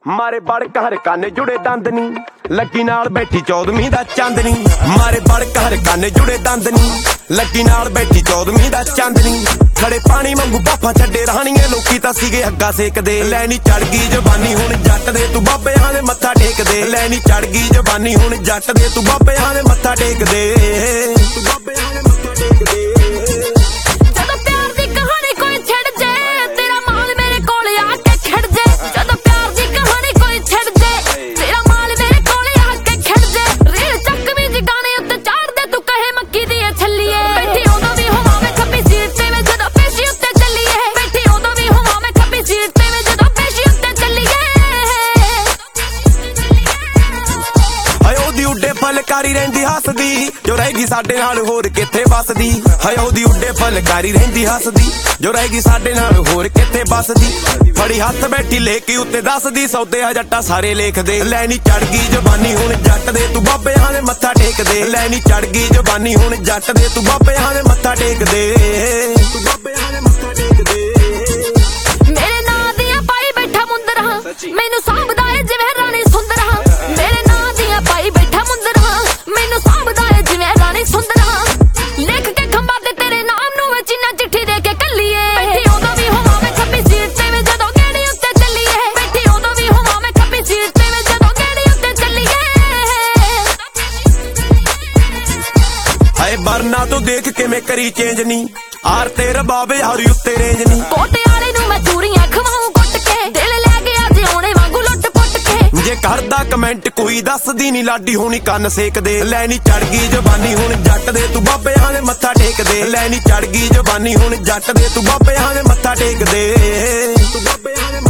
ਮਾਰੇ ਬੜਕ ਹਰ ਕੰਨ ਜੁੜੇ ਦੰਦ ਨੀ ਲੱਗੀ ਨਾਲ ਬੈਠੀ 14ਵੀਂ ਦਾ ਚਾਂਦਨੀ ਮਾਰੇ ਬੜਕ ਹਰ ਕੰਨ ਜੁੜੇ ਦੰਦ ਨੀ ਲੱਗੀ ਨਾਲ ਬੈਠੀ 14ਵੀਂ ਦਾ ਚਾਂਦਨੀ ਖੜੇ ਪਾਣੀ ਵਾਂਗੂ ਬਾਫਾਂ ਛੱਡੇ ਰਾਣੀਏ ਲੋਕੀ ਤਾਂ ਸੀਗੇ ਅੱਗਾ ਸੇਕਦੇ ਲੈ ਨੀ ਚੜ ਗਈ ਜਵਾਨੀ ਹੁਣ ਜੱਟ ਦੇ ਤੂੰ ਬਾਬਿਆਂ ਦੇ ਮੱਥਾ ਟੇਕਦੇ ਲੈ ਨੀ ਚੜ ਗਈ ਜਵਾਨੀ ਹੁਣ ਜੱਟ ਦੇ ਤੂੰ ਬਾਬਿਆਂ ਦੇ ਮੱਥਾ ਟੇਕਦੇ ਤੂੰ ਬਾਬਿਆਂ ਦੇ ਮੱਥਾ ਟੇਕਦੇ ਜਦੋਂ ਪਿਆਰ ਦੀ ਕਹਾਣੀ ਕੋਈ ਛੱਡ ਜੇ ਤੇਰਾ ਮਾਲ ਮੇਰੇ ਕੋਲ ਆ ਕੇ ਖੜ ਜੇ ਜਦੋਂ ਪਿਆਰ ਦੀ ਕਹਾਣੀ ਕੋਈ ਛੱਡ ਜੇ ਤੇਰਾ ਮਾਲ ਮੇਰੇ ਕੋਲ ਆ ਕੇ ਖੜ ਜੇ ਰੀਲ ਚੱਕਵੀਂ ਜੀ ਗਾਣੇ ਉੱਤੇ ਚਾੜ ਦੇ ਤੂੰ ਕਹੇ ਮੱਕੀ ਦੀ ਛੱਲੀਏ ਬੈਠੀ ਉਦੋਂ ਵੀ ਹੋਵਾਂ ਮੈਂ ਖੱਬੀ ਸੀਟ ਤੇ ਵੇ ਜਦੋਂ ਪੇਸ਼ੀ ਉੱਤੇ ਚੱਲੀਏ ਬੈਠੀ ਉਦੋਂ ਵੀ ਹੋਵਾਂ ਮੈਂ ਖੱਬੀ ਸੀਟ ਤੇ ਵੇ ਜਦੋਂ ਪੇਸ਼ੀ ਉੱਤੇ ਚੱਲੀਏ ਹਾਏ ਉਹਦੀ ਉੱਡੇ ਫਲਕਾਰੀ ਰਹਿੰਦੀ ਹੱਸਦੀ ਜੋ ਰਹੇਗੀ ਸਾਡੇ ਨਾਲ ਹੋਰ ਕਿੱਥੇ ਵੱਸਦੀ ਹਾਏ ਉਹਦੀ ਉੱਡੇ ਫਲਕਾਰੀ ਰਹਿੰਦੀ ਹੱਸਦੀ ਜੋ ਰਹੇਗੀ ਸਾਡੇ ਨਾਲ ਹੋਰ ਕਿੱਥੇ ਵੱਸਦੀ ਫੜੀ ਹੱਥ ਬੈਠੀ ਲੈ ਕੇ ਉੱਤੇ ਦੱਸਦੀ ਸੌਦੇ ਆ ਜੱਟਾਂ ਸਾਰੇ ਲੇਖਦੇ ਲੈ ਨੀ ਚੜ ਗਈ ਜਵਾਨੀ ਹੁਣ ਜੱਟ ਦੇ ਤੂੰ ਬਾਬਿਆਂ ਦੇ ਮੱਥਾ ਟੇਕਦੇ ਲੈ ਨੀ ਚੜ ਗਈ ਜਵਾਨੀ ਹੁਣ ਜੱਟ ਦੇ ਤੂੰ ਬਾਬਿਆਂ ਦੇ ਮੱਥਾ ਟੇਕਦੇ ਤੂੰ ਬਾਬਿਆਂ ਦੇ ਮੱਥਾ ਟੇਕਦੇ ਮੇਰੇ ਨਾਂ ਦੀਆਂ ਪਾਈ ਬੈਠਾ ਮੁੰਦਰਾਂ ਮੈਨੂੰ ਸਾਂਭਦਾ ਏ ਜਿਵੇਂ ਰਾਣੀ ਸੁੰਦਰਾਂ ਮੇਰੇ ਨਾਂ ਦੀਆਂ ਪਾਈ ਬੈਠਾ ਮੁੰਦਰਾਂ ਮੈਨੂੰ ਸਾਂਭਦਾ ਏ ਜਿਵੇਂ ਰਾਣੀ ਸੁੰਦਰਾਂ ਲਿਖ ਕੇ ਖੰਭਾਂ ਤੇ ਤੇਰੇ ਨਾਮ ਨੂੰ ਵਿੱਚ ਨਾ ਚਿੱਠੀ ਦੇ ਕੇ ਕੱਲੀਏ ਬੈਠੀ ਉਦੋਂ ਵੀ ਹੋਵਾਂ ਮੈਂ ਖੱਬੀ ਸੀਟ ਤੇ ਵੇ ਜਦੋਂ ਗੇੜੀ ਉੱਤੇ ਚੱਲੀਏ ਬੈਠੀ ਉਦੋਂ ਵੀ ਹੋਵਾਂ ਮੈਂ ਖੱਬੀ ਸੀਟ ਤੇ ਵੇ ਜਦੋਂ ਗੇੜੀ ਉੱਤੇ ਚੱਲੀਏ ਹਾਏ ਬਰਨਾ ਤੂੰ ਦੇਖ ਕਿਵੇਂ ਕਰੀ ਚੇਂਜ ਨੀ ਆਰ ਤੇ ਰਬਾਬੇ ਹਰੀ ਉੱਤੇ ਰੇਂਜ ਨੀ ਕੋਟਿਆਲੇ ਨੂੰ ਮੈਂ ਚੂਰੀਆਂ ਖਵਾਉਂ ਕੁੱਟ ਕੇ ਦਿਲ ਲੈ ਗਿਆ ਜਿਉਣੇ ਵਾਂਗੂ ਲੁੱਟ ਪੁੱਟ ਕੇ ਜੇ ਕਰਦਾ ਕਮੈਂਟ ਕੋਈ ਦੱਸਦੀ ਨੀ ਲਾਡੀ ਹੋਣੀ ਕੰਨ ਸੇਕਦੇ ਲੈ ਨੀ ਚੜ ਗਈ ਜਵਾਨੀ ਹੁਣ ਜੱਟ ਦੇ ਤੂੰ ਬਾਬਿਆਂ ਦੇ ਮੱਥਾ ਟੇਕਦੇ ਲੈ ਨੀ ਚੜ ਗਈ ਜਵਾਨੀ ਹੁਣ ਜੱਟ ਦੇ ਤੂੰ ਬਾਬਿਆਂ ਦੇ ਮੱਥਾ ਟੇਕਦੇ ਤੂੰ ਬਾਬਿਆਂ ਦੇ